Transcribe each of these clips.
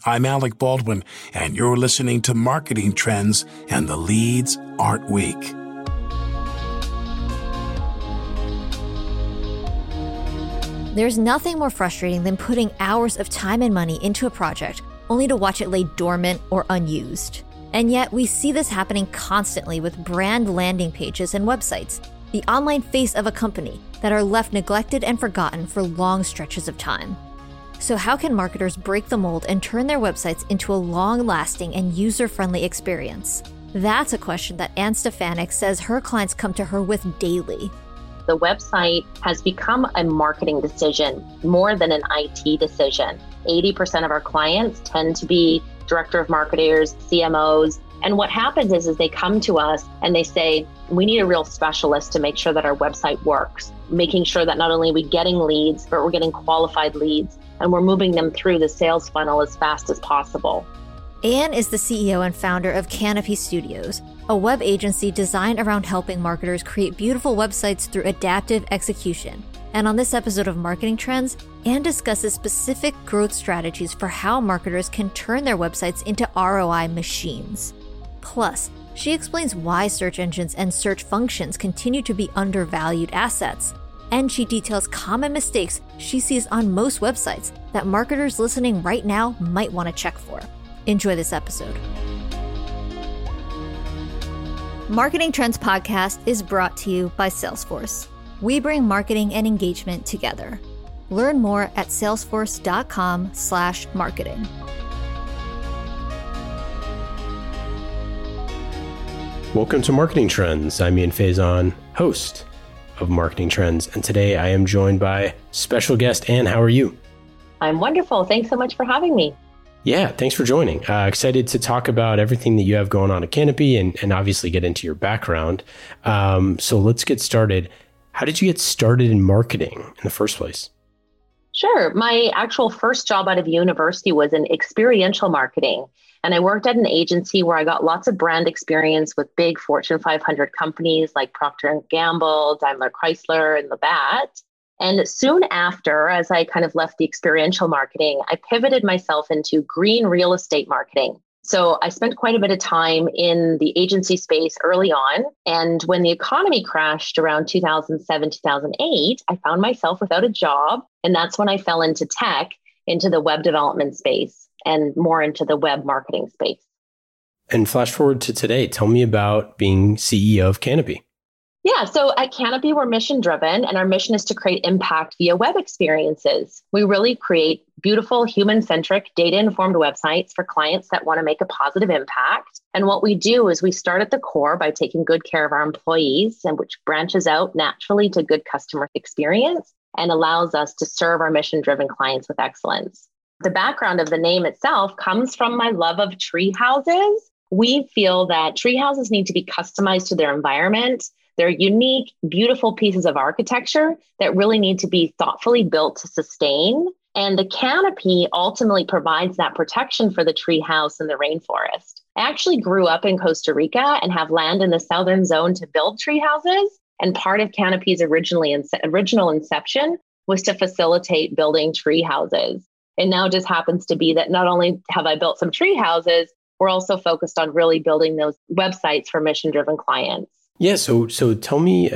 I'm Alec Baldwin, and you're listening to Marketing Trends and the Leads Aren't Weak. There's nothing more frustrating than putting hours of time and money into a project only to watch it lay dormant or unused. And yet we see this happening constantly with brand landing pages and websites, the online face of a company, that are left neglected and forgotten for long stretches of time. So how can marketers break the mold and turn their websites into a long-lasting and user-friendly experience? That's a question that Anne Stefanik says her clients come to her with daily. The website has become a marketing decision more than an IT decision. 80% of our clients tend to be director of marketers, CMOs. And what happens is they come to us and they say, we need a real specialist to make sure that our website works, making sure that not only are we getting leads, but we're getting qualified leads and we're moving them through the sales funnel as fast as possible. Anne is the CEO and founder of Canopy Studios, a web agency designed around helping marketers create beautiful websites through adaptive execution. And on this episode of Marketing Trends, Anne discusses specific growth strategies for how marketers can turn their websites into ROI machines. Plus, she explains why search engines and search functions continue to be undervalued assets. And she details common mistakes she sees on most websites that marketers listening right now might want to check for. Enjoy this episode. Marketing Trends Podcast is brought to you by Salesforce. We bring marketing and engagement together. Learn more at salesforce.com/marketing. Welcome to Marketing Trends. I'm Ian Faison, host of Marketing Trends, and today I am joined by special guest Anne. How are you? I'm wonderful. Thanks so much for having me. Yeah, thanks for joining. Excited to talk about everything that you have going on at Canopy and obviously get into your background. So let's get started. How did you get started in marketing in the first place? Sure. My actual first job out of university was in experiential marketing. And I worked at an agency where I got lots of brand experience with big Fortune 500 companies like Procter & Gamble, Daimler Chrysler, and Labatt. And soon after, as I kind of left the experiential marketing, I pivoted myself into green real estate marketing. So I spent quite a bit of time in the agency space early on. And when the economy crashed around 2007, 2008, I found myself without a job. And that's when I fell into tech, into the web development space and more into the web marketing space. And flash forward to today. Tell me about being CEO of Canopy. Yeah, so at Canopy, we're mission driven, and our mission is to create impact via web experiences. We really create beautiful, human-centric, data-informed websites for clients that want to make a positive impact. And what we do is we start at the core by taking good care of our employees, and which branches out naturally to good customer experience and allows us to serve our mission-driven clients with excellence. The background of the name itself comes from my love of tree houses. We feel that tree houses need to be customized to their environment. They're unique, beautiful pieces of architecture that really need to be thoughtfully built to sustain. And the canopy ultimately provides that protection for the tree house and the rainforest. I actually grew up in Costa Rica and have land in the southern zone to build tree houses. And part of Canopy's original inception was to facilitate building tree houses. It now just happens to be that not only have I built some tree houses, we're also focused on really building those websites for mission-driven clients. Yeah, so tell me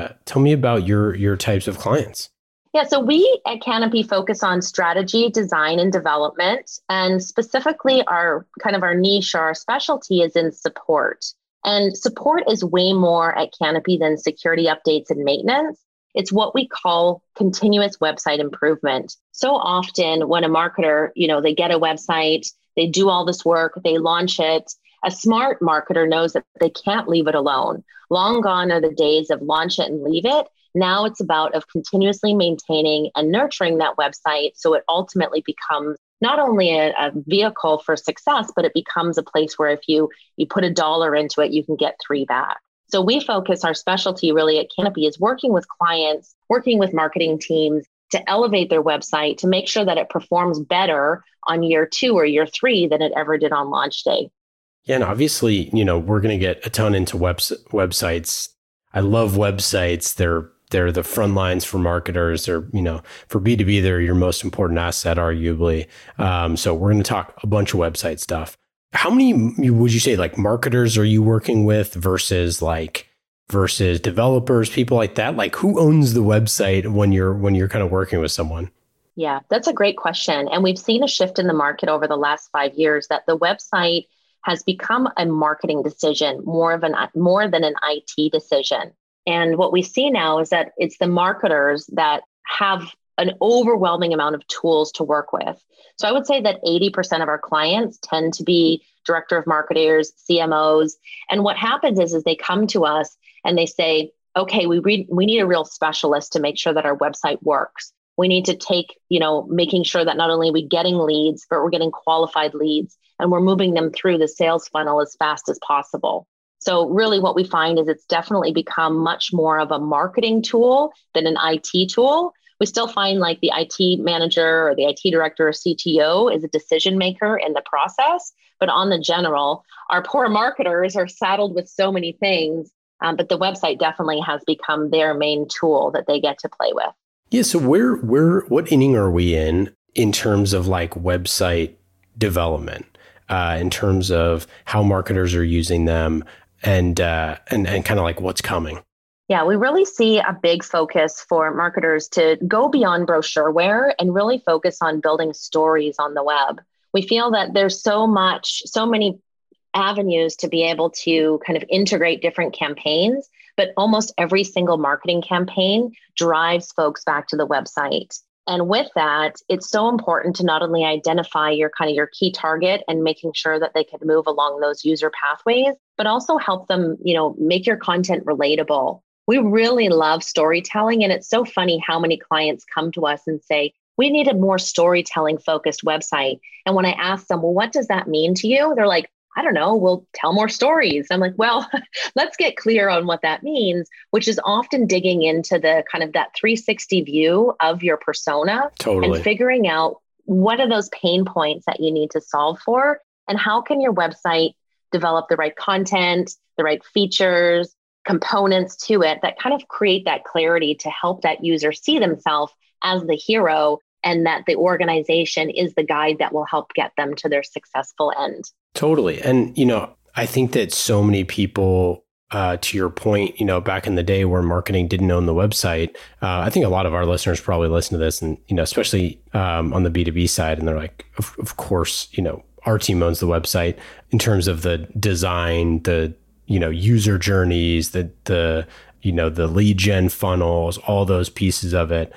about your types of clients. Yeah, so we at Canopy focus on strategy, design, and development. And specifically our niche or our specialty is in support. And support is way more at Canopy than security updates and maintenance. It's what we call continuous website improvement. So often when a marketer, they get a website, they do all this work, they launch it. A smart marketer knows that they can't leave it alone. Long gone are the days of launch it and leave it. Now it's about of continuously maintaining and nurturing that website so it ultimately becomes not only a vehicle for success, but it becomes a place where if you put $1 into it, you can get 3 back. So we focus our specialty really at Canopy is working with clients, working with marketing teams to elevate their website to make sure that it performs better on year 2 or year 3 than it ever did on launch day. Yeah, and obviously, we're going to get a ton into websites. I love websites. They're they're the front lines for marketers. They're, for B2B, they're your most important asset, arguably. So we're going to talk a bunch of website stuff. How many would you say like marketers are you working with versus developers, people like that? Like who owns the website when you're kind of working with someone? Yeah, that's a great question. And we've seen a shift in the market over the last 5 years that the website has become a marketing decision more than an IT decision. And what we see now is that it's the marketers that have an overwhelming amount of tools to work with. So I would say that 80% of our clients tend to be director of marketers, CMOs. And what happens is they come to us and they say, okay, we need a real specialist to make sure that our website works. We need to take, making sure that not only are we getting leads, but we're getting qualified leads and we're moving them through the sales funnel as fast as possible. So really what we find is it's definitely become much more of a marketing tool than an IT tool. We still find like the IT manager or the IT director or CTO is a decision maker in the process. But on the general, our poor marketers are saddled with so many things, but the website definitely has become their main tool that they get to play with. Yeah. So what inning are we in terms of like website development, in terms of how marketers are using them and kind of like what's coming? Yeah, we really see a big focus for marketers to go beyond brochureware and really focus on building stories on the web. We feel that there's so many avenues to be able to kind of integrate different campaigns, but almost every single marketing campaign drives folks back to the website. And with that, it's so important to not only identify your key target and making sure that they can move along those user pathways, but also help them, make your content relatable. We really love storytelling. And it's so funny how many clients come to us and say, we need a more storytelling focused website. And when I ask them, well, what does that mean to you? They're like, I don't know, we'll tell more stories. I'm like, well, let's get clear on what that means, which is often digging into the kind of that 360 view of your persona. Totally. And figuring out what are those pain points that you need to solve for, and how can your website develop the right content, the right features, components to it that kind of create that clarity to help that user see themselves as the hero, and that the organization is the guide that will help get them to their successful end. Totally. And, I think that so many people, to your point, back in the day where marketing didn't own the website, I think a lot of our listeners probably listen to this and, especially on the B2B side, and they're like, of course, our team owns the website in terms of the design, the user journeys, the lead gen funnels, all those pieces of it,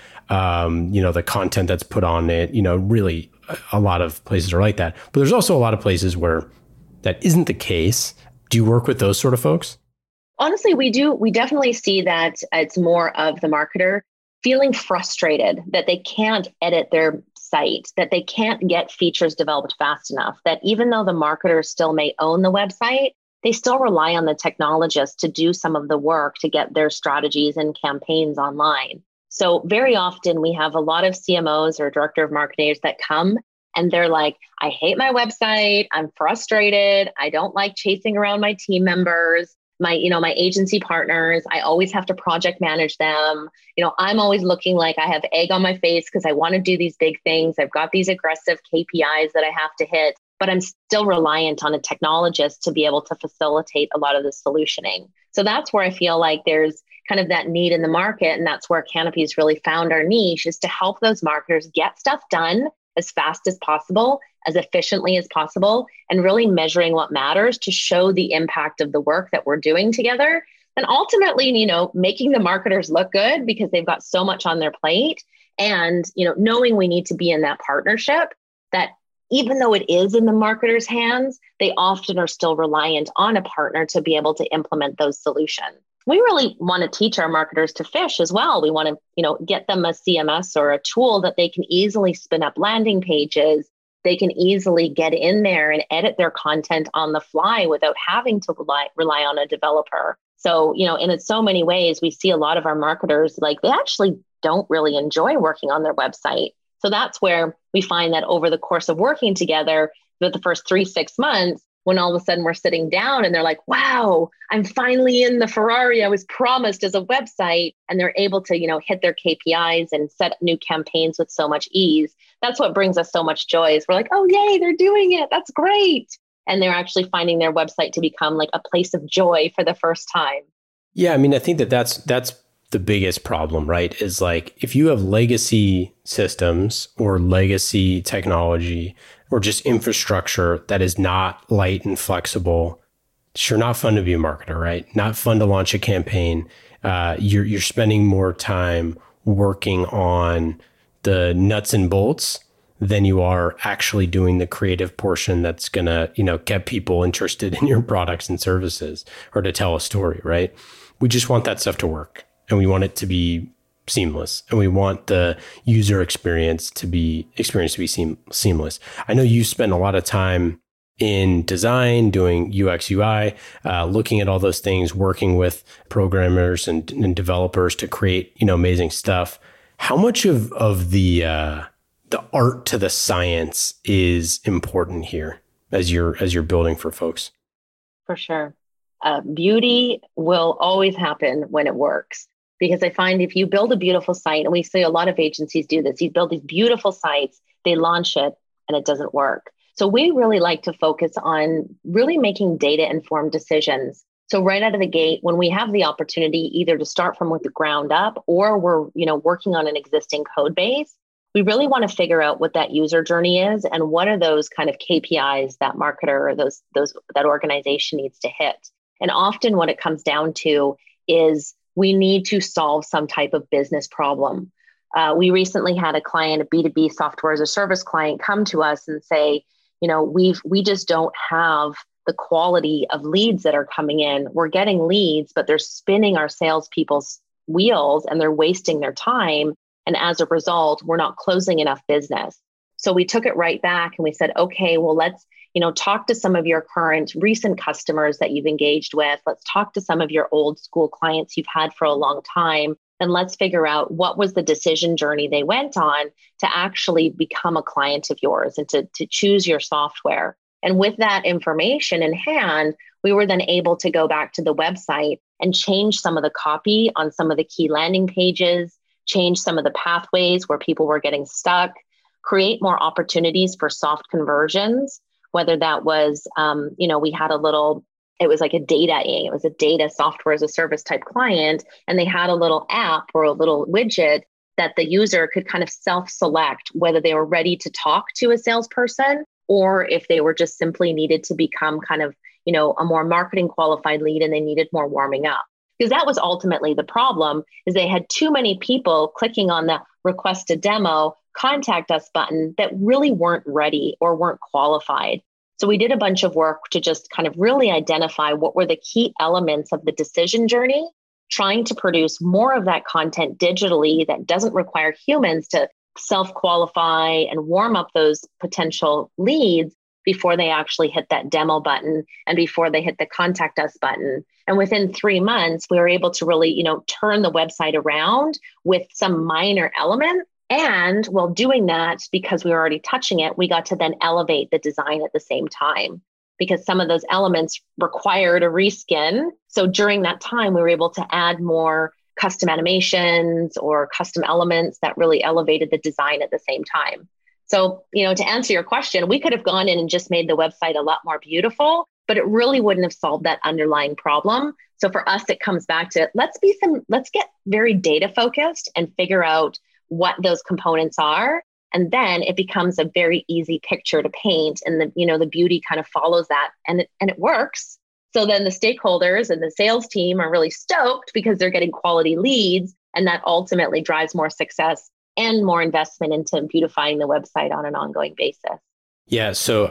the content that's put on it, really a lot of places are like that. But there's also a lot of places where that isn't the case. Do you work with those sort of folks? Honestly, we do. We definitely see that it's more of the marketer feeling frustrated that they can't edit their site, that they can't get features developed fast enough, that even though the marketer still may own the website, they still rely on the technologist to do some of the work to get their strategies and campaigns online. So very often we have a lot of CMOs or director of marketers that come and they're like, I hate my website. I'm frustrated. I don't like chasing around my team members, my agency partners. I always have to project manage them. I'm always looking like I have egg on my face because I want to do these big things. I've got these aggressive KPIs that I have to hit, but I'm still reliant on a technologist to be able to facilitate a lot of the solutioning. So that's where I feel like there's kind of that need in the market. And that's where Canopy's really found our niche, is to help those marketers get stuff done as fast as possible, as efficiently as possible, and really measuring what matters to show the impact of the work that we're doing together. And ultimately, making the marketers look good because they've got so much on their plate, and, knowing we need to be in that partnership, that even though it is in the marketer's hands, they often are still reliant on a partner to be able to implement those solutions. We really want to teach our marketers to fish as well. We want to, get them a CMS or a tool that they can easily spin up landing pages. They can easily get in there and edit their content on the fly without having to rely on a developer. So, in so many ways, we see a lot of our marketers, they actually don't really enjoy working on their website. So that's where we find that over the course of working together, for the first 3-6 months, when all of a sudden we're sitting down and they're like, wow, I'm finally in the Ferrari I was promised as a website. And they're able to, hit their KPIs and set new campaigns with so much ease. That's what brings us so much joy is we're like, oh, yay, they're doing it. That's great. And they're actually finding their website to become like a place of joy for the first time. Yeah. I mean, I think that's the biggest problem, right? Is like, if you have legacy systems or legacy technology or just infrastructure that is not light and flexible, sure, not fun to be a marketer, right? Not fun to launch a campaign. You're spending more time working on the nuts and bolts than you are actually doing the creative portion that's going to, get people interested in your products and services or to tell a story, right? We just want that stuff to work and we want it to be seamless and we want the user experience to be seamless. I know you spend a lot of time in design, doing UX, UI, looking at all those things, working with programmers and developers to create, amazing stuff. How much of the art to the science is important here as you're building for folks? For sure. Beauty will always happen when it works. Because I find if you build a beautiful site, and we see a lot of agencies do this, you build these beautiful sites, they launch it and it doesn't work. So we really like to focus on really making data-informed decisions. So right out of the gate, when we have the opportunity either to start from with the ground up or we're working on an existing code base, we really want to figure out what that user journey is and what are those kind of KPIs that marketer or that organization needs to hit. And often what it comes down to is we need to solve some type of business problem. We recently had a client, a B2B software as a service client, come to us and say, we just don't have the quality of leads that are coming in. We're getting leads, but they're spinning our salespeople's wheels and they're wasting their time. And as a result, we're not closing enough business. So we took it right back and we said, okay, well, let's talk to some of your recent customers that you've engaged with. Let's talk to some of your old school clients you've had for a long time. And let's figure out what was the decision journey they went on to actually become a client of yours and to choose your software. And with that information in hand, we were then able to go back to the website and change some of the copy on some of the key landing pages, change some of the pathways where people were getting stuck, create more opportunities for soft conversions. Whether that was, we had it was like it was a data software as a service type client. And they had a little app or a little widget that the user could kind of self-select whether they were ready to talk to a salesperson or if they were just simply needed to become kind of, a more marketing qualified lead and they needed more warming up. Because that was ultimately the problem is they had too many people clicking on the request a demo, contact us button that really weren't ready or weren't qualified. So we did a bunch of work to just kind of really identify what were the key elements of the decision journey, trying to produce more of that content digitally that doesn't require humans to self-qualify and warm up those potential leads before they actually hit that demo button and before they hit the contact us button. And within 3 months, we were able to really, turn the website around with some minor element. And while doing that, because we were already touching it, we got to then elevate the design at the same time because some of those elements required a reskin. So during that time, we were able to add more custom animations or custom elements that really elevated the design at the same time. So, to answer your question, we could have gone in and just made the website a lot more beautiful, but it really wouldn't have solved that underlying problem. So for us, it comes back to let's get very data focused and figure out what those components are. And then it becomes a very easy picture to paint. And the beauty kind of follows that and it works. So then the stakeholders and the sales team are really stoked because they're getting quality leads. And that ultimately drives more success and more investment into beautifying the website on an ongoing basis. Yeah. So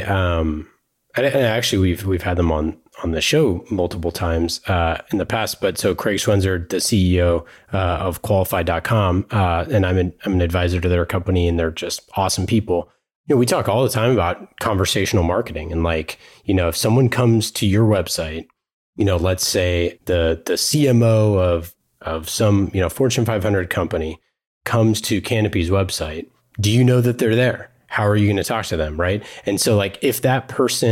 actually we've had them on the show multiple times in the past. But so Craig Schwenzer, the CEO of Qualified.com, and I'm an advisor to their company, and they're just awesome people. We talk all the time about conversational marketing, and if someone comes to your website, let's say the CMO of some Fortune 500 company comes to Canopy's website, do you know that they're there? how are you going to talk to them, right? And so like if that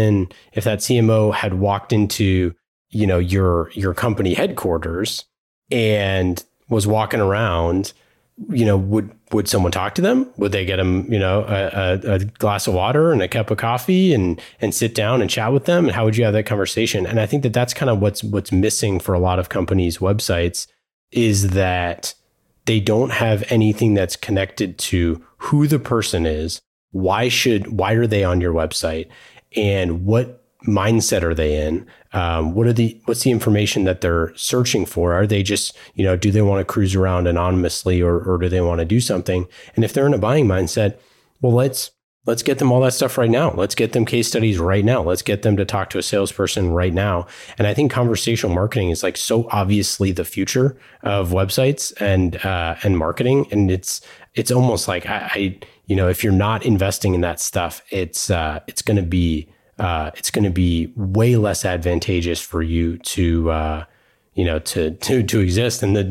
CMO had walked into, your company headquarters and was walking around, would someone talk to them? Would they get them, a glass of water and a cup of coffee and sit down and chat with them? And how would you have that conversation? And I think that that's kind of what's missing for a lot of companies' websites, is that they don't have anything that's connected to who the person is, why are they on your website, and what mindset are they in? What's the information that they're searching for? Are they just, do they want to cruise around anonymously, or do they want to do something? And if they're in a buying mindset, well, let's get them all that stuff right now. Let's get them case studies right now. Let's get them to talk to a salesperson right now. And I think conversational marketing is like so obviously the future of websites and marketing. And it's almost like if you're not investing in that stuff, it's going to be way less advantageous for you to exist. And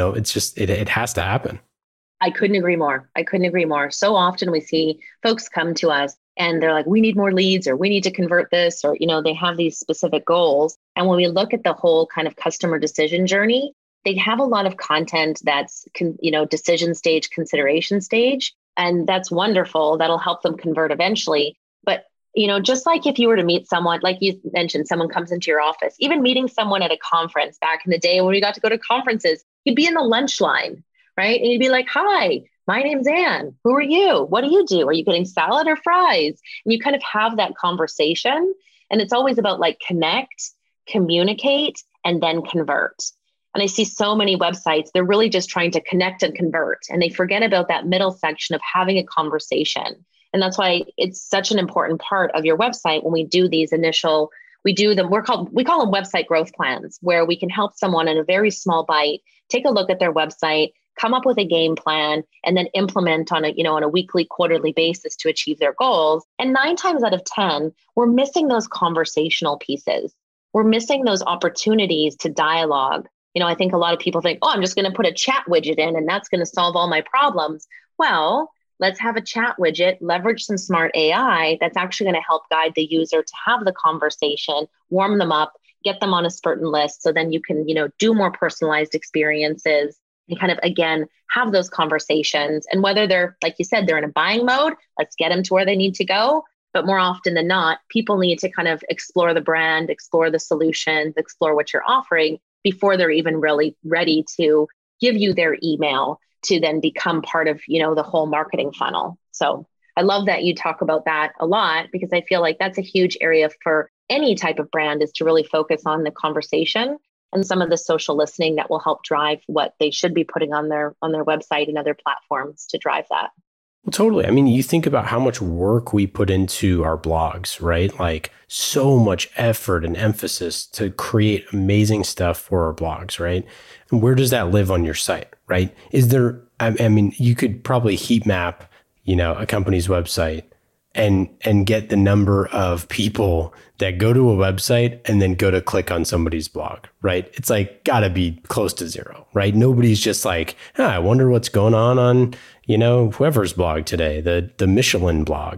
it has to happen. I couldn't agree more. So often we see folks come to us and they're like, we need more leads, or we need to convert this, or, they have these specific goals. And when we look at the whole kind of customer decision journey, they have a lot of content that's, decision stage, consideration stage. And that's wonderful. That'll help them convert eventually. But just like if you were to meet someone, like you mentioned, someone comes into your office, even meeting someone at a conference back in the day when we got to go to conferences, you'd be in the lunch line, right? And you'd be like, hi, my name's Anne. Who are you? What do you do? Are you getting salad or fries? And you kind of have that conversation. And it's always about like connect, communicate, and then convert. And I see so many websites, they're really just trying to connect and convert. And they forget about that middle section of having a conversation. And that's why it's such an important part of your website when we do these initial, we call them website growth plans, where we can help someone in a very small bite, take a look at their website, come up with a game plan, and then implement on a weekly, quarterly basis to achieve their goals. And 9 times out of 10, we're missing those conversational pieces. We're missing those opportunities to dialogue. I think a lot of people think, I'm just going to put a chat widget in and that's going to solve all my problems. Well, let's have a chat widget, leverage some smart AI that's actually going to help guide the user to have the conversation, warm them up, get them on a certain list. So then you can, do more personalized experiences and kind of, again, have those conversations. And whether they're, like you said, they're in a buying mode, let's get them to where they need to go. But more often than not, people need to kind of explore the brand, explore the solutions, explore what you're offering before they're even really ready to give you their email to then become part of, the whole marketing funnel. So I love that you talk about that a lot, because I feel like that's a huge area for any type of brand, is to really focus on the conversation and some of the social listening that will help drive what they should be putting on their website and other platforms to drive that. Well, totally. I mean, you think about how much work we put into our blogs, right? Like so much effort and emphasis to create amazing stuff for our blogs, right? And where does that live on your site, right? Is there, I mean, you could probably heat map, a company's website and get the number of people that go to a website and then go to click on somebody's blog, right? It's like gotta be close to zero, right? Nobody's just like, I wonder what's going on, whoever's blog today, the Michelin blog.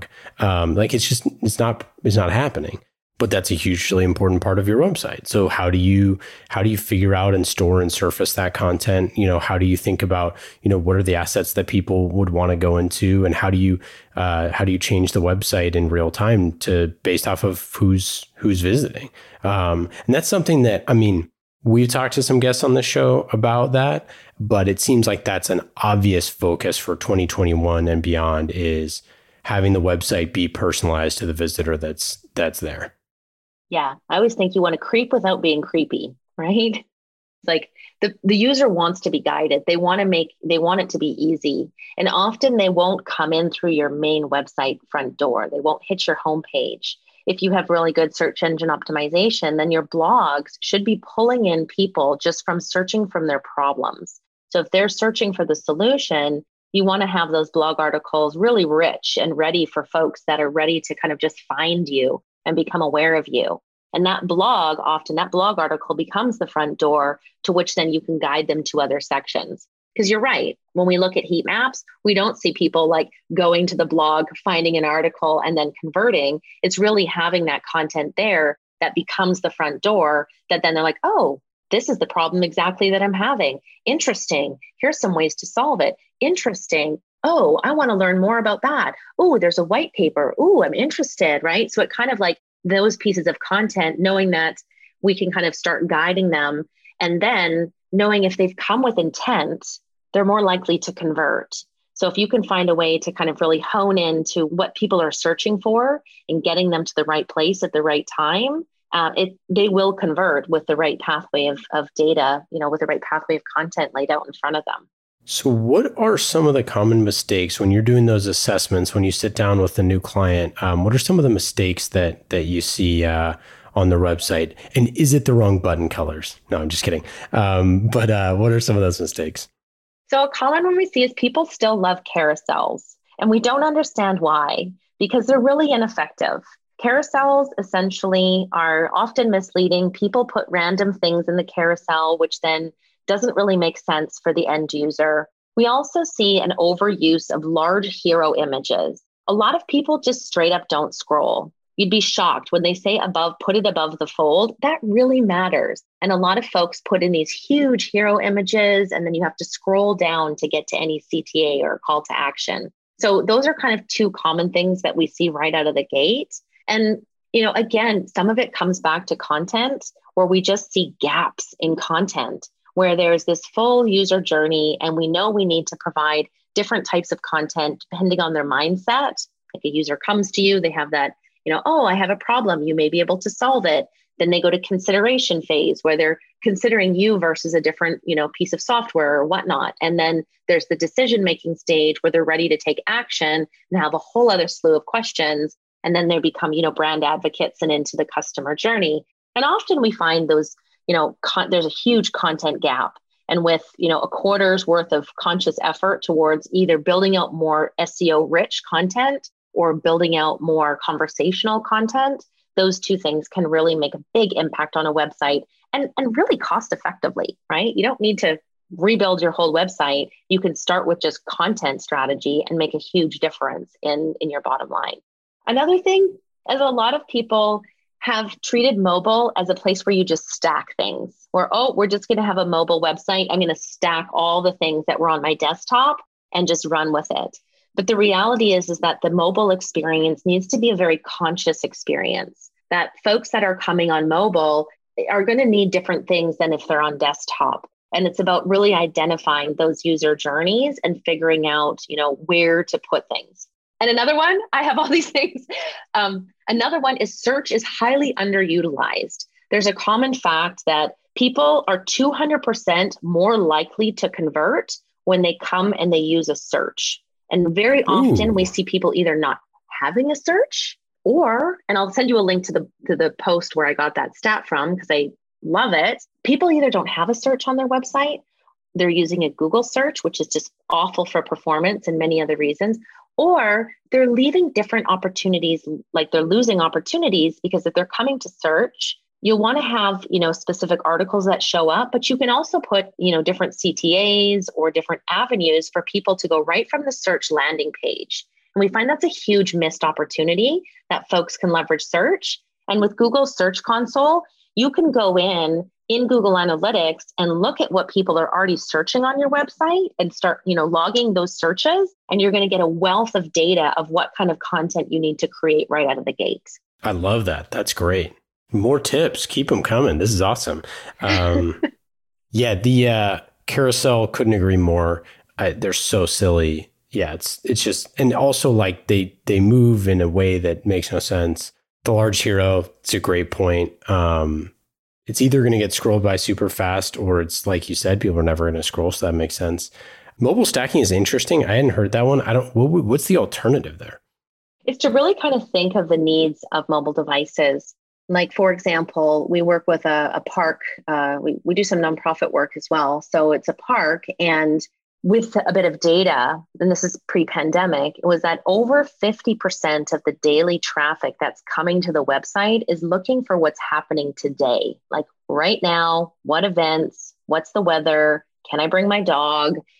It's not happening. But that's a hugely important part of your website. So how do you figure out and store and surface that content? How do you think about, what are the assets that people would want to go into, and how do you change the website in real time based off of who's visiting? And that's something that, we've talked to some guests on the show about that, but it seems like that's an obvious focus for 2021 and beyond, is having the website be personalized to the visitor that's there. Yeah, I always think you want to creep without being creepy, right? It's like the user wants to be guided. They want it to be easy. And often they won't come in through your main website front door. They won't hit your homepage. If you have really good search engine optimization, then your blogs should be pulling in people just from searching from their problems. So if they're searching for the solution, you want to have those blog articles really rich and ready for folks that are ready to kind of just find you and become aware of you. And that blog article becomes the front door to which then you can guide them to other sections. Because you're right. When we look at heat maps, we don't see people like going to the blog, finding an article, and then converting. It's really having that content there that becomes the front door that then they're like, oh, this is the problem exactly that I'm having. Interesting. Here's some ways to solve it. Interesting. Oh, I want to learn more about that. Oh, there's a white paper. Oh, I'm interested, right? So it kind of like those pieces of content, knowing that we can kind of start guiding them, and then knowing if they've come with intent, they're more likely to convert. So if you can find a way to kind of really hone into what people are searching for and getting them to the right place at the right time, they will convert with the right pathway of data, with the right pathway of content laid out in front of them. So what are some of the common mistakes when you're doing those assessments, when you sit down with a new client? What are some of the mistakes that you see on their website? And is it the wrong button colors? No, I'm just kidding. But what are some of those mistakes? So a common one we see is people still love carousels, and we don't understand why, because they're really ineffective. Carousels essentially are often misleading. People put random things in the carousel, which then doesn't really make sense for the end user. We also see an overuse of large hero images. A lot of people just straight up don't scroll. You'd be shocked when they say put it above the fold. That really matters. And a lot of folks put in these huge hero images, and then you have to scroll down to get to any CTA or call to action. So those are kind of two common things that we see right out of the gate. And, again, some of it comes back to content where we just see gaps in content, where there's this full user journey, and we know we need to provide different types of content depending on their mindset. Like a user comes to you, they have that, oh, I have a problem, you may be able to solve it. Then they go to consideration phase where they're considering you versus a different, piece of software or whatnot. And then there's the decision-making stage where they're ready to take action and have a whole other slew of questions. And then they become, brand advocates and into the customer journey. And often we find those, there's a huge content gap. And with, a quarter's worth of conscious effort towards either building out more SEO rich content or building out more conversational content, those two things can really make a big impact on a website and really cost effectively, right? You don't need to rebuild your whole website. You can start with just content strategy and make a huge difference in your bottom line. Another thing is a lot of people have treated mobile as a place where you just stack things, where, we're just going to have a mobile website. I'm going to stack all the things that were on my desktop and just run with it. But the reality is that the mobile experience needs to be a very conscious experience, that folks that are coming on mobile are going to need different things than if they're on desktop. And it's about really identifying those user journeys and figuring out, where to put things. And another one, I have all these things. Another one is search is highly underutilized. There's a common fact that people are 200% more likely to convert when they come and they use a search. And very often we see people either not having a search and I'll send you a link to the post where I got that stat from because I love it. People either don't have a search on their website, they're using a Google search, which is just awful for performance and many other reasons, or they're leaving different opportunities, like they're losing opportunities because if they're coming to search, you'll want to have, specific articles that show up, but you can also put, different CTAs or different avenues for people to go right from the search landing page. And we find that's a huge missed opportunity that folks can leverage search. And with Google Search Console, you can go in Google Analytics and look at what people are already searching on your website and start, logging those searches. And you're going to get a wealth of data of what kind of content you need to create right out of the gate. I love that. That's great. More tips. Keep them coming. This is awesome. Yeah, the carousel, couldn't agree more. They're so silly. Yeah, it's just, and also like they move in a way that makes no sense. The large hero, it's a great point. It's either going to get scrolled by super fast or it's like you said, people are never going to scroll. So that makes sense. Mobile stacking is interesting. I hadn't heard that one. What's the alternative there? It's to really kind of think of the needs of mobile devices. Like, for example, we work with a park. We do some nonprofit work as well. So it's a park, and with a bit of data, and this is pre-pandemic, it was that over 50% of the daily traffic that's coming to the website is looking for what's happening today. Like right now, what events, what's the weather, can I bring my dog?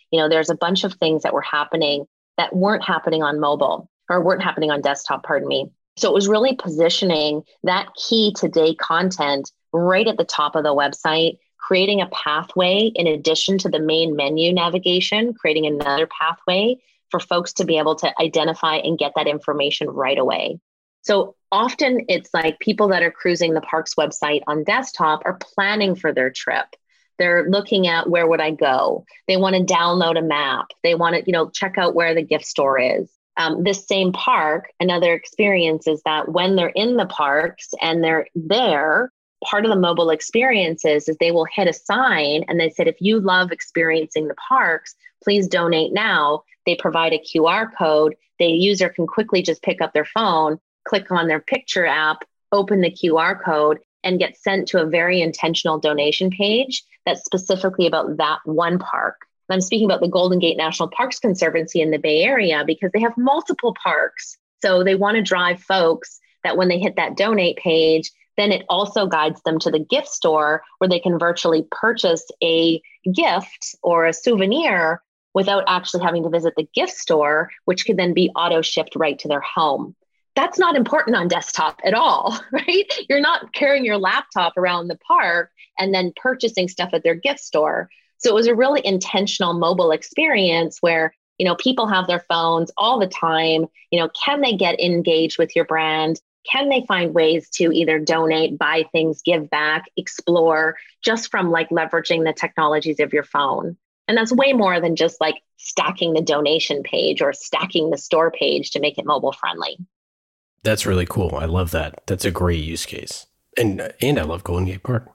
there's a bunch of things that were happening that weren't happening on mobile or weren't happening on desktop, pardon me. So it was really positioning that key today content right at the top of the website, creating a pathway in addition to the main menu navigation, creating another pathway for folks to be able to identify and get that information right away. So often it's like people that are cruising the parks website on desktop are planning for their trip. They're looking at where would I go? They want to download a map. They want to, check out where the gift store is. This same park, another experience is that when they're in the parks and they're there, part of the mobile experience is they will hit a sign and they said, if you love experiencing the parks, please donate now. They provide a QR code. The user can quickly just pick up their phone, click on their picture app, open the QR code, and get sent to a very intentional donation page that's specifically about that one park. And I'm speaking about the Golden Gate National Parks Conservancy in the Bay Area because they have multiple parks. So they want to drive folks that when they hit that donate page, then it also guides them to the gift store where they can virtually purchase a gift or a souvenir without actually having to visit the gift store, which could then be auto shipped right to their home. That's not important on desktop at all, right? You're not carrying your laptop around the park and then purchasing stuff at their gift store. So it was a really intentional mobile experience where, people have their phones all the time. Can they get engaged with your brand? Can they find ways to either donate, buy things, give back, explore, just from leveraging the technologies of your phone? And that's way more than just stacking the donation page or stacking the store page to make it mobile friendly. That's really cool. I love that. That's a great use case. And I love Golden Gate Park.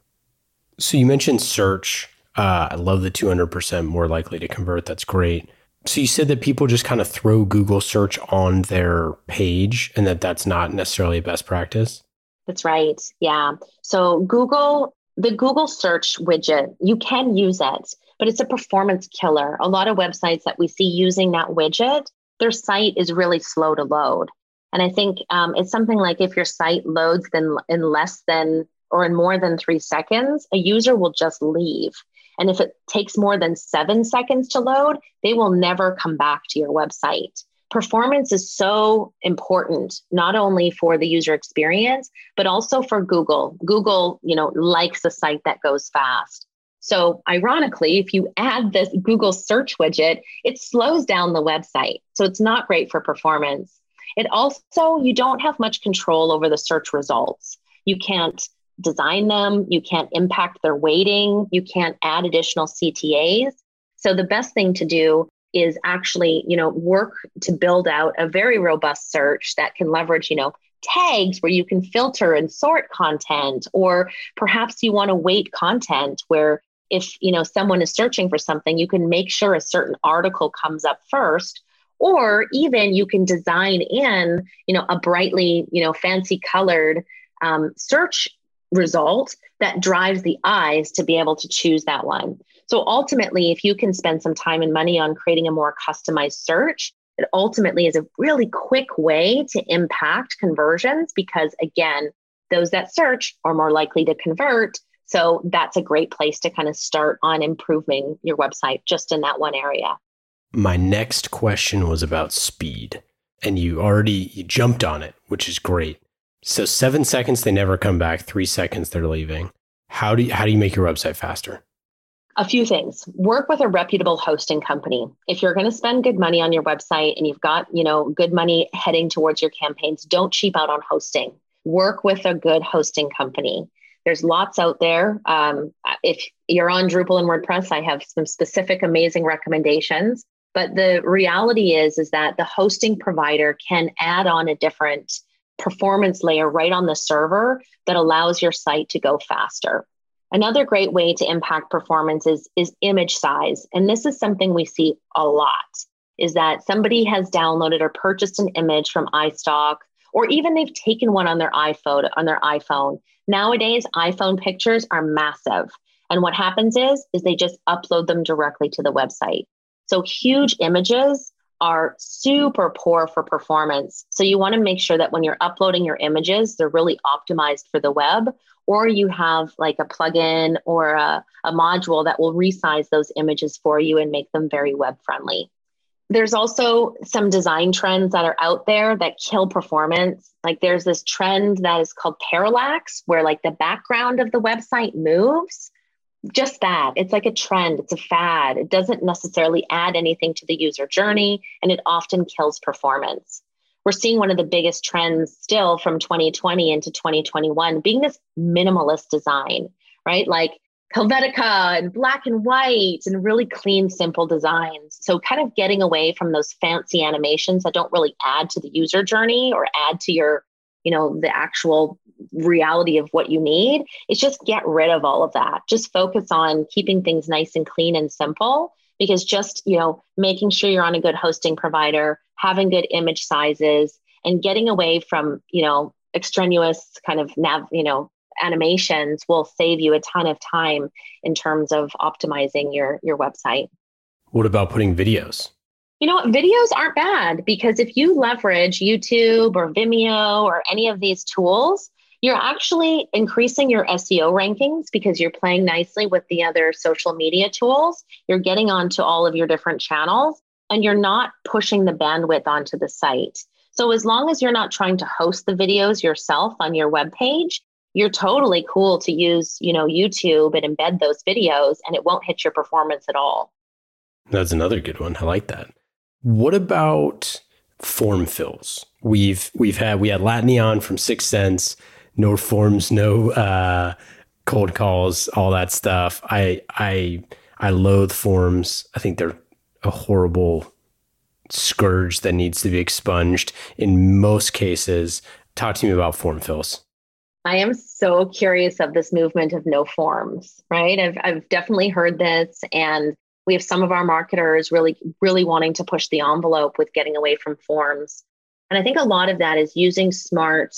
So you mentioned search. I love the 200% more likely to convert. That's great. So you said that people just kind of throw Google search on their page and that's not necessarily a best practice? That's right. Yeah. So the Google search widget, you can use it, but it's a performance killer. A lot of websites that we see using that widget, their site is really slow to load. And I think it's something like if your site loads in less than or in more than 3 seconds, a user will just leave. And if it takes more than 7 seconds to load, they will never come back to your website. Performance is so important, not only for the user experience, but also for Google. Google, likes a site that goes fast. So ironically, if you add this Google search widget, it slows down the website. So it's not great for performance. It also, you don't have much control over the search results. You can't design them. You can't impact their weighting. You can't add additional CTAs. So the best thing to do is actually, work to build out a very robust search that can leverage, tags where you can filter and sort content, or perhaps you want to weight content where if, someone is searching for something, you can make sure a certain article comes up first, or even you can design in, a brightly, fancy colored search result that drives the eyes to be able to choose that one. So ultimately, if you can spend some time and money on creating a more customized search, it ultimately is a really quick way to impact conversions because, again, those that search are more likely to convert. So that's a great place to kind of start on improving your website just in that one area. My next question was about speed, and you jumped on it, which is great. So 7 seconds, they never come back. 3 seconds, they're leaving. How do you make your website faster? A few things. Work with a reputable hosting company. If you're going to spend good money on your website and you've got, good money heading towards your campaigns, don't cheap out on hosting. Work with a good hosting company. There's lots out there. If you're on Drupal and WordPress, I have some specific amazing recommendations. But the reality is that the hosting provider can add on a different performance layer right on the server that allows your site to go faster. Another great way to impact performance is image size. And this is something we see a lot, is that somebody has downloaded or purchased an image from iStock, or even they've taken one on their iPhone. Nowadays, iPhone pictures are massive. And what happens is they just upload them directly to the website. So huge images are super poor for performance. So you want to make sure that when you're uploading your images, they're really optimized for the web, or you have like a plugin or a module that will resize those images for you and make them very web friendly. There's also some design trends that are out there that kill performance. Like there's this trend that is called parallax, where like the background of the website moves. Just that. It's like a trend. It's a fad. It doesn't necessarily add anything to the user journey, and it often kills performance. We're seeing one of the biggest trends still from 2020 into 2021 being this minimalist design, right? Like Helvetica and black and white and really clean, simple designs. So kind of getting away from those fancy animations that don't really add to the user journey or add to your, the actual reality of what you need. It's just get rid of all of that. Just focus on keeping things nice and clean and simple, because just, making sure you're on a good hosting provider, having good image sizes, and getting away from, extraneous kind of animations will save you a ton of time in terms of optimizing your website. What about putting videos? You know what? Videos aren't bad, because if you leverage YouTube or Vimeo or any of these tools, you're actually increasing your SEO rankings because you're playing nicely with the other social media tools. You're getting onto all of your different channels, and you're not pushing the bandwidth onto the site. So as long as you're not trying to host the videos yourself on your web page, you're totally cool to use, YouTube and embed those videos, and it won't hit your performance at all. That's another good one. I like that. What about form fills? We had Latiny on from 6 Sense, no forms, no cold calls, all that stuff. I loathe forms. I think they're a horrible scourge that needs to be expunged in most cases. Talk to me about form fills. I am so curious of this movement of no forms, right? I've definitely heard this, and we have some of our marketers really, really wanting to push the envelope with getting away from forms. And I think a lot of that is using a smart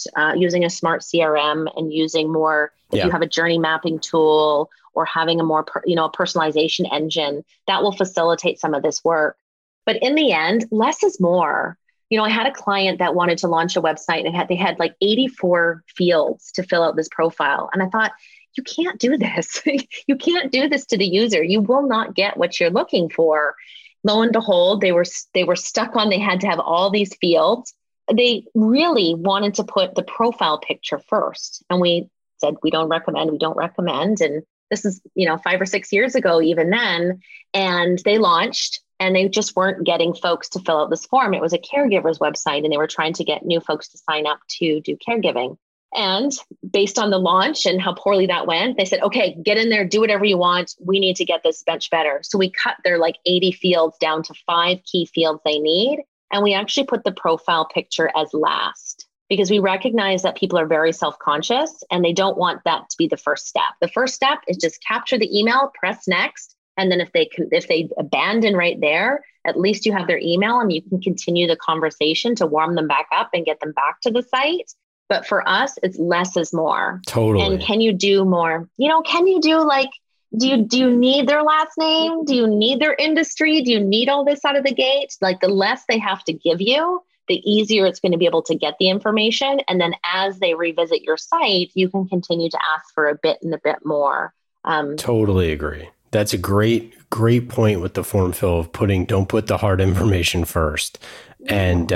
CRM and using more, if you have a journey mapping tool or having a more, personalization engine that will facilitate some of this work. But in the end, less is more. I had a client that wanted to launch a website, and they had like 84 fields to fill out this profile. And I thought, you can't do this. You can't do this to the user. You will not get what you're looking for. Lo and behold, they were stuck on, they had to have all these fields. They really wanted to put the profile picture first. And we said, we don't recommend. And this is, 5 or 6 years ago, even then. And they launched, and they just weren't getting folks to fill out this form. It was a caregiver's website, and they were trying to get new folks to sign up to do caregiving. And based on the launch and how poorly that went, they said, okay, get in there, do whatever you want. We need to get this much better. So we cut their 80 fields down to 5 key fields they need. And we actually put the profile picture as last, because we recognize that people are very self-conscious and they don't want that to be the first step. The first step is just capture the email, press next. And then if they abandon right there, at least you have their email and you can continue the conversation to warm them back up and get them back to the site. But for us, it's less is more. Totally. And can you do more? Can you do do you need their last name? Do you need their industry? Do you need all this out of the gate? The less they have to give you, the easier it's going to be able to get the information. And then as they revisit your site, you can continue to ask for a bit and a bit more. Totally agree. That's a great point with the form fill of don't put the hard information first. And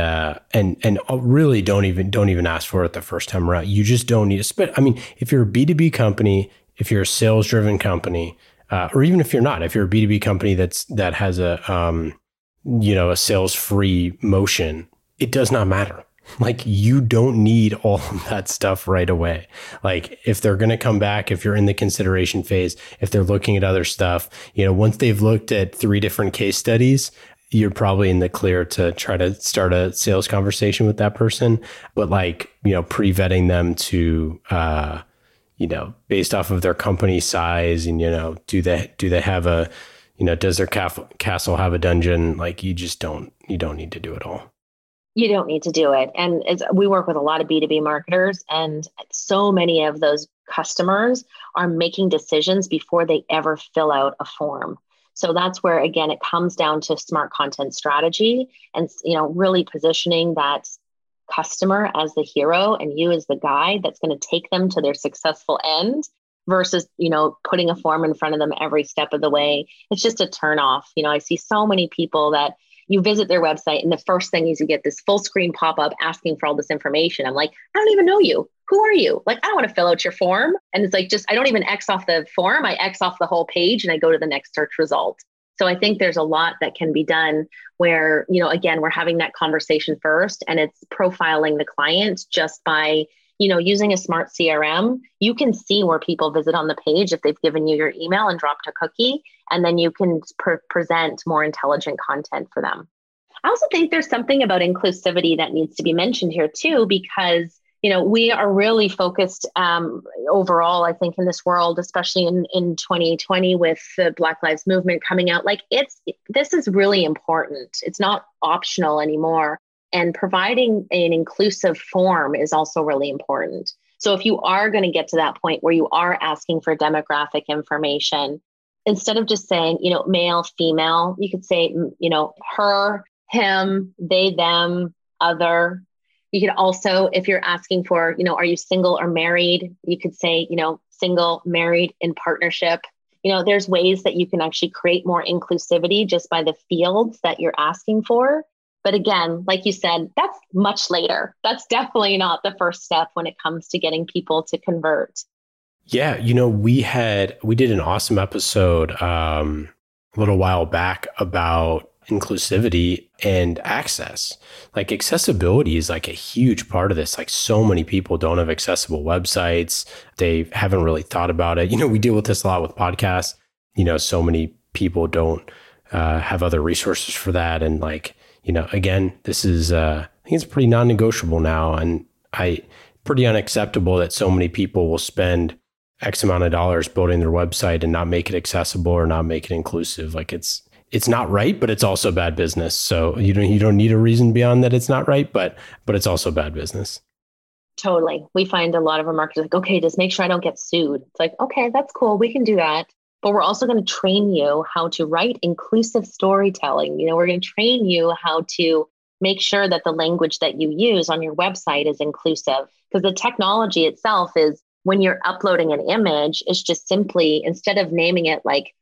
really don't even ask for it the first time around. You just don't need to if you're a B2B company, if you're a sales driven company, or even if you're not, if you're a B2B company that has a sales free motion, it does not matter. You don't need all of that stuff right away. If they're going to come back, if you're in the consideration phase, if they're looking at other stuff, once they've looked at 3 different case studies, you're probably in the clear to try to start a sales conversation with that person. But pre-vetting them to, based off of their company size and, do they have a, does their castle have a dungeon? You don't need to do it all. You don't need to do it. And we work with a lot of B2B marketers, and so many of those customers are making decisions before they ever fill out a form. So that's where, again, it comes down to smart content strategy and, really positioning that customer as the hero and you as the guide that's going to take them to their successful end versus, putting a form in front of them every step of the way. It's just a turnoff. I see so many people that you visit their website and the first thing is you get this full screen pop-up asking for all this information. I'm like, I don't even know you. Who are you? Like, I don't want to fill out your form. And it's like, I don't even X off the form. I X off the whole page and I go to the next search result. So I think there's a lot that can be done where, again, we're having that conversation first and it's profiling the client just by, using a smart CRM. You can see where people visit on the page if they've given you your email and dropped a cookie, and then you can present more intelligent content for them. I also think there's something about inclusivity that needs to be mentioned here too, because we are really focused overall, I think, in this world, especially in 2020 with the Black Lives Movement coming out, this is really important. It's not optional anymore. And providing an inclusive form is also really important. So if you are going to get to that point where you are asking for demographic information, instead of just saying, male, female, you could say, her, him, they, them, other. You could also, if you're asking for, are you single or married? You could say, single, married, in partnership. There's ways that you can actually create more inclusivity just by the fields that you're asking for. But again, like you said, that's much later. That's definitely not the first step when it comes to getting people to convert. Yeah. We did an awesome episode a little while back about inclusivity and access. Like, accessibility is like a huge part of this. Like, so many people don't have accessible websites. They haven't really thought about it. We deal with this a lot with podcasts. So many people don't have other resources for that. And again, this is, I think it's pretty non-negotiable now, and pretty unacceptable that so many people will spend X amount of dollars building their website and not make it accessible or not make it inclusive. Like, it's not right, but it's also bad business. So you don't need a reason beyond that it's not right, but it's also bad business. Totally. We find a lot of our marketers like, okay, just make sure I don't get sued. It's like, okay, that's cool. We can do that. But we're also going to train you how to write inclusive storytelling. We're going to train you how to make sure that the language that you use on your website is inclusive. Because the technology itself is, when you're uploading an image, it's just simply, instead of naming it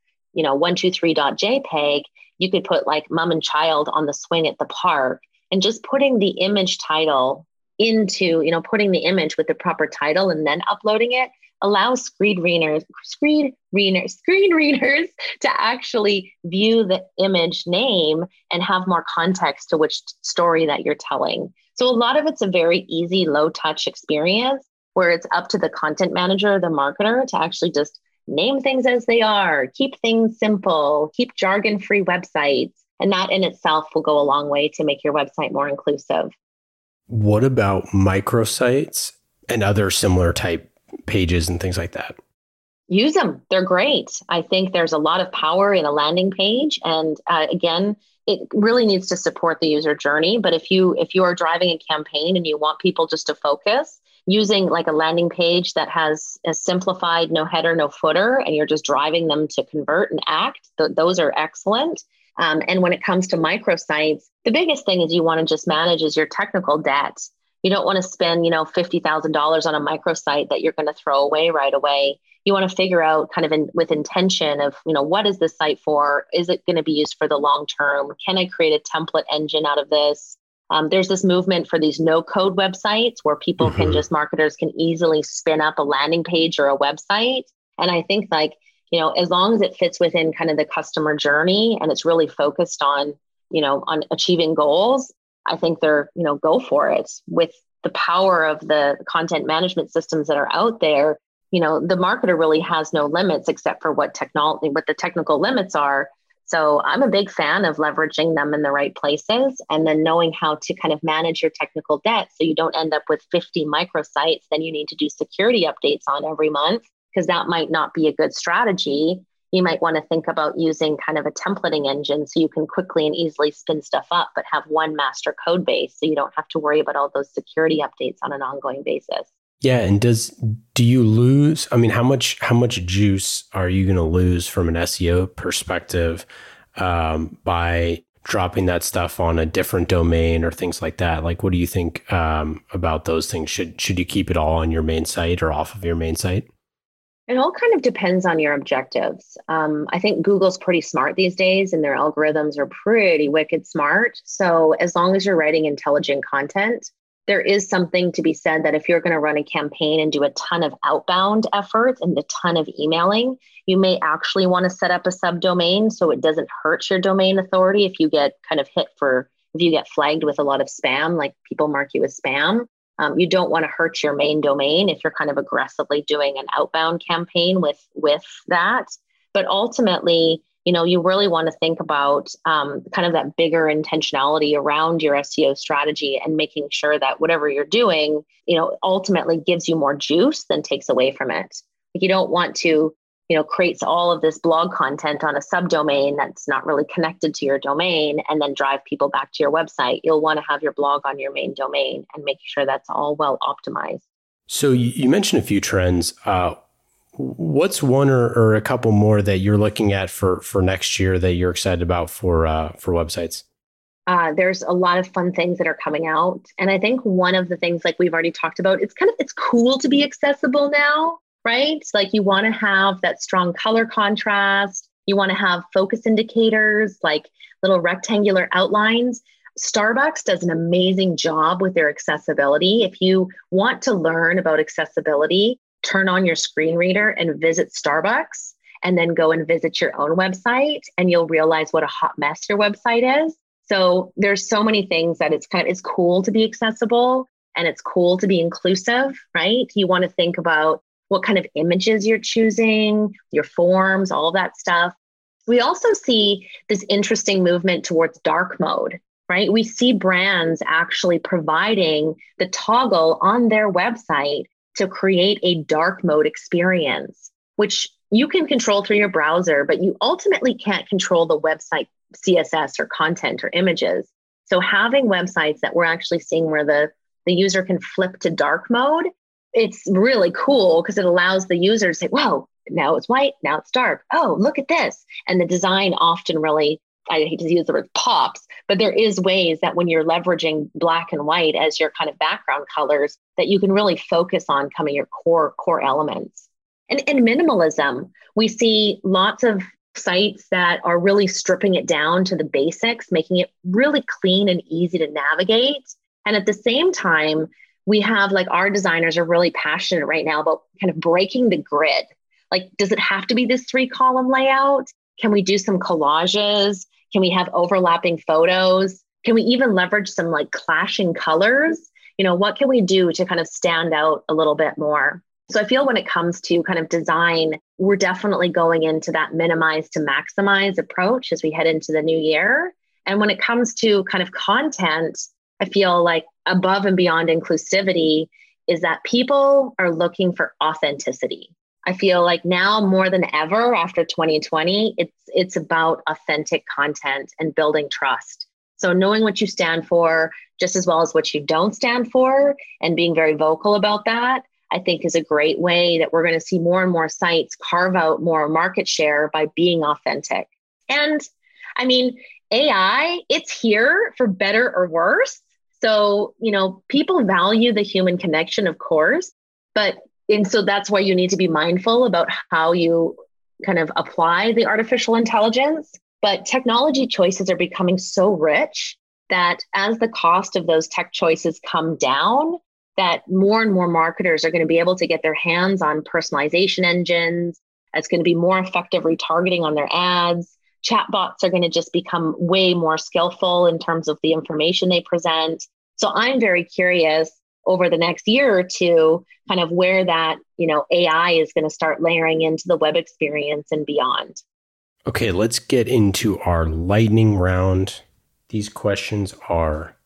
123.jpg, you could put mom and child on the swing at the park, and just putting the image title into, putting the image with the proper title and then uploading it allows screen readers to actually view the image name and have more context to which story that you're telling. So a lot of it's a very easy, low touch experience where it's up to the content manager, the marketer, to actually just name things as they are, keep things simple, keep jargon-free websites. And that in itself will go a long way to make your website more inclusive. What about microsites and other similar type pages and things like that? Use them. They're great. I think there's a lot of power in a landing page. And again, it really needs to support the user journey. But if you are driving a campaign and you want people just to focus, using a landing page that has a simplified no header, no footer, and you're just driving them to convert and act, those are excellent. And when it comes to microsites, the biggest thing is you want to just manage is your technical debt. You don't want to spend, $50,000 on a microsite that you're going to throw away right away. You want to figure out with intention of, what is this site for? Is it going to be used for the long term? Can I create a template engine out of this? There's this movement for these no-code websites where people marketers can easily spin up a landing page or a website. And I think as long as it fits within the customer journey and it's really focused on, on achieving goals, I think they're, go for it. With the power of the content management systems that are out there, the marketer really has no limits except for what the technical limits are. So I'm a big fan of leveraging them in the right places and then knowing how to manage your technical debt so you don't end up with 50 microsites. Then you need to do security updates on every month, because that might not be a good strategy. You might want to think about using a templating engine so you can quickly and easily spin stuff up, but have one master code base so you don't have to worry about all those security updates on an ongoing basis. Yeah. And do you lose? I mean, how much juice are you going to lose from an SEO perspective by dropping that stuff on a different domain or things like that? Like, what do you think about those things? Should you keep it all on your main site or off of your main site? It all kind of depends on your objectives. I think Google's pretty smart these days and their algorithms are pretty wicked smart. So as long as you're writing intelligent content, there is something to be said that if you're going to run a campaign and do a ton of outbound efforts and a ton of emailing, you may actually want to set up a subdomain so it doesn't hurt your domain authority if you get kind of if you get flagged with a lot of spam, like people mark you as spam. You don't want to hurt your main domain if you're kind of aggressively doing an outbound campaign with that. But ultimately, you really want to think about kind of that bigger intentionality around your SEO strategy and making sure that whatever you're doing, ultimately gives you more juice than takes away from it. Like you don't want to, create all of this blog content on a subdomain that's not really connected to your domain and then drive people back to your website. You'll want to have your blog on your main domain and make sure that's all well optimized. So you mentioned a few trends. What's one or a couple more that you're looking at for next year that you're excited about for websites? There's a lot of fun things that are coming out. And I think one of the things like we've already talked about, it's cool to be accessible now, right? Like you want to have that strong color contrast. You want to have focus indicators, like little rectangular outlines. Starbucks does an amazing job with their accessibility. If you want to learn about accessibility, turn on your screen reader and visit Starbucks and then go and visit your own website and you'll realize what a hot mess your website is. So there's so many things that it's cool to be accessible and it's cool to be inclusive, right? You want to think about what kind of images you're choosing, your forms, all that stuff. We also see this interesting movement towards dark mode, right? We see brands actually providing the toggle on their website to create a dark mode experience, which you can control through your browser, but you ultimately can't control the website CSS or content or images. So having websites that we're actually seeing where the user can flip to dark mode, it's really cool because it allows the user to say, whoa, now it's white, now it's dark. Oh, look at this. And the design often really, I hate to use the word pops, but there is ways that when you're leveraging black and white as your kind of background colors, that you can really focus on kind of your core elements. And in minimalism, we see lots of sites that are really stripping it down to the basics, making it really clean and easy to navigate. And at the same time, we have like our designers are really passionate right now about kind of breaking the grid. Like, does it have to be this 3-column layout? Can we do some collages? Can we have overlapping photos? Can we even leverage some like clashing colors? What can we do to kind of stand out a little bit more? So I feel when it comes to kind of design, we're definitely going into that minimize to maximize approach as we head into the new year. And when it comes to kind of content, I feel like above and beyond inclusivity is that people are looking for authenticity. I feel like now more than ever after 2020, it's about authentic content and building trust. So knowing what you stand for just as well as what you don't stand for and being very vocal about that, I think is a great way that we're going to see more and more sites carve out more market share by being authentic. And I mean, AI, it's here for better or worse. So, people value the human connection, of course, and so that's why you need to be mindful about how you kind of apply the artificial intelligence. But technology choices are becoming so rich that as the cost of those tech choices come down, that more and more marketers are going to be able to get their hands on personalization engines. It's going to be more effective retargeting on their ads. Chatbots are going to just become way more skillful in terms of the information they present. So I'm very curious over the next year or two, kind of where that, AI is going to start layering into the web experience and beyond. Okay, let's get into our lightning round. These questions are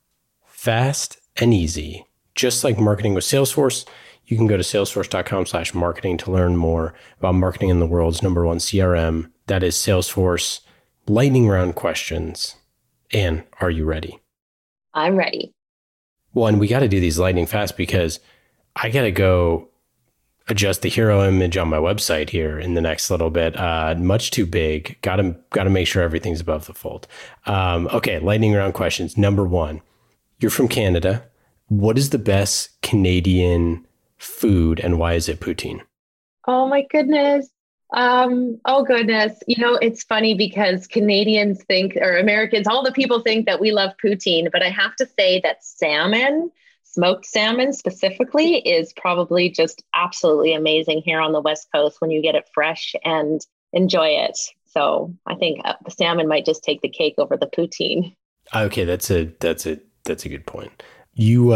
fast and easy. Just like marketing with Salesforce, you can go to salesforce.com/marketing to learn more about marketing in the world's #1 CRM. That is Salesforce. Lightning round questions. Anne, are you ready? I'm ready. Well, and we got to do these lightning fast because I got to go adjust the hero image on my website here in the next little bit. Much too big. Got to make sure everything's above the fold. Okay, lightning round questions. Number one, you're from Canada. What is the best Canadian food and why is it poutine? Oh my goodness. Oh goodness. It's funny because Canadians think, or Americans, all the people think that we love poutine, but I have to say that salmon, smoked salmon specifically, is probably just absolutely amazing here on the West Coast when you get it fresh and enjoy it. So I think the salmon might just take the cake over the poutine. Okay, that's a good point. You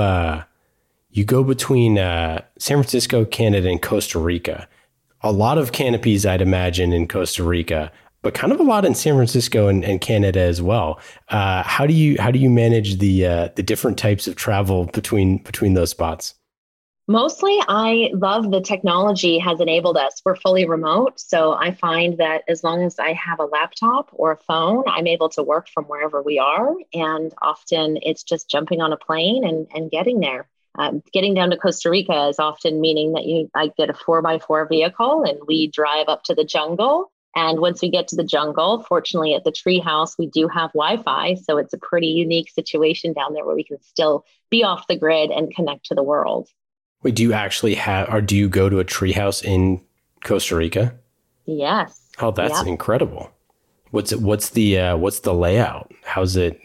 go between San Francisco, Canada, and Costa Rica. A lot of canopies, I'd imagine, in Costa Rica, but kind of a lot in San Francisco and Canada as well. How do you manage the different types of travel between those spots? Mostly, I love the technology has enabled us. We're fully remote. So I find that as long as I have a laptop or a phone, I'm able to work from wherever we are. And often it's just jumping on a plane and getting there. Getting down to Costa Rica is often meaning that I get a 4x4 vehicle and we drive up to the jungle. And once we get to the jungle, fortunately at the treehouse, we do have Wi-Fi. So it's a pretty unique situation down there where we can still be off the grid and connect to the world. Wait, do you actually do you go to a treehouse in Costa Rica? Yes. Oh, that's incredible. What's the layout? How's it?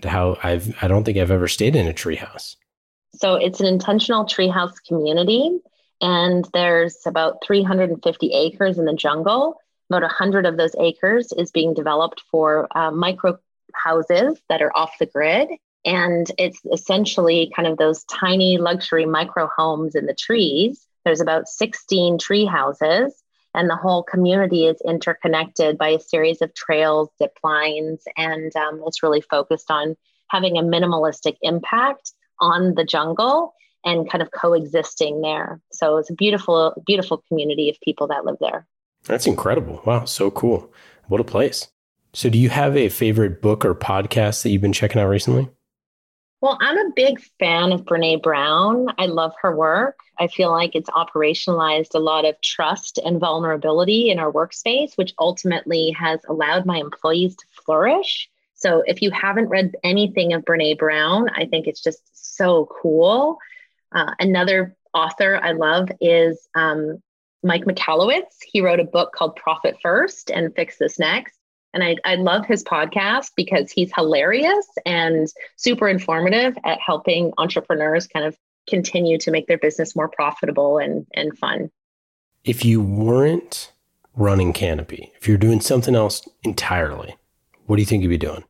I don't think I've ever stayed in a treehouse. So it's an intentional treehouse community, and there's about 350 acres in the jungle. About 100 of those acres is being developed for micro houses that are off the grid. And it's essentially kind of those tiny luxury micro homes in the trees. There's about 16 tree houses, and the whole community is interconnected by a series of trails, zip lines, and it's really focused on having a minimalistic impact on the jungle and kind of coexisting there. So it's a beautiful, beautiful community of people that live there. That's incredible. Wow, so cool. What a place. So do you have a favorite book or podcast that you've been checking out recently? Well, I'm a big fan of Brené Brown. I love her work. I feel like it's operationalized a lot of trust and vulnerability in our workspace, which ultimately has allowed my employees to flourish. So if you haven't read anything of Brené Brown, I think it's just so cool. Another author I love is Mike Michalowicz. He wrote a book called Profit First and Fix This Next. And I love his podcast because he's hilarious and super informative at helping entrepreneurs kind of continue to make their business more profitable and fun. If you weren't running Canopy, if you're doing something else entirely, what do you think you'd be doing?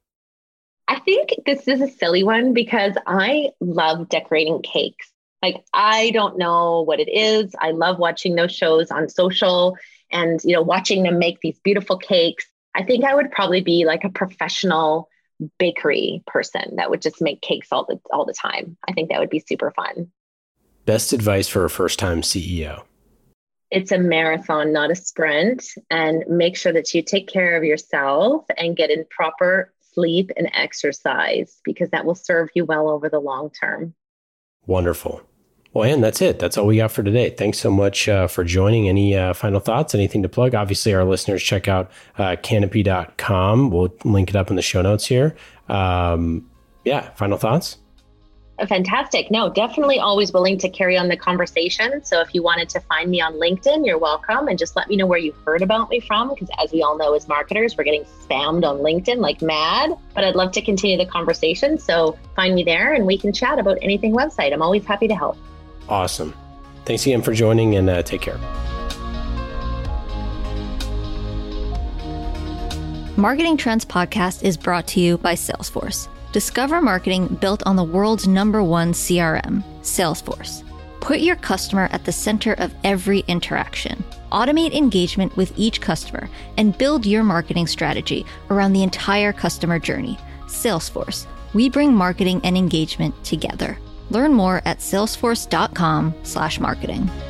I think this is a silly one because I love decorating cakes. Like, I don't know what it is. I love watching those shows on social and, watching them make these beautiful cakes. I think I would probably be like a professional bakery person that would just make cakes all the time. I think that would be super fun. Best advice for a first-time CEO? It's a marathon, not a sprint. And make sure that you take care of yourself and get in proper sleep and exercise, because that will serve you well over the long term. Wonderful. Well, Ann, that's it. That's all we got for today. Thanks so much for joining. Any final thoughts? Anything to plug? Obviously, our listeners, check out canopy.com. We'll link it up in the show notes here. Final thoughts? Fantastic. No, definitely always willing to carry on the conversation. So if you wanted to find me on LinkedIn, you're welcome. And just let me know where you heard about me from, because as we all know, as marketers, we're getting spammed on LinkedIn like mad. But I'd love to continue the conversation. So find me there and we can chat about anything website. I'm always happy to help. Awesome. Thanks again for joining, and take care. Marketing Trends Podcast is brought to you by Salesforce. Discover marketing built on the world's #1 CRM, Salesforce. Put your customer at the center of every interaction. Automate engagement with each customer and build your marketing strategy around the entire customer journey. Salesforce. We bring marketing and engagement together. Learn more at salesforce.com/marketing.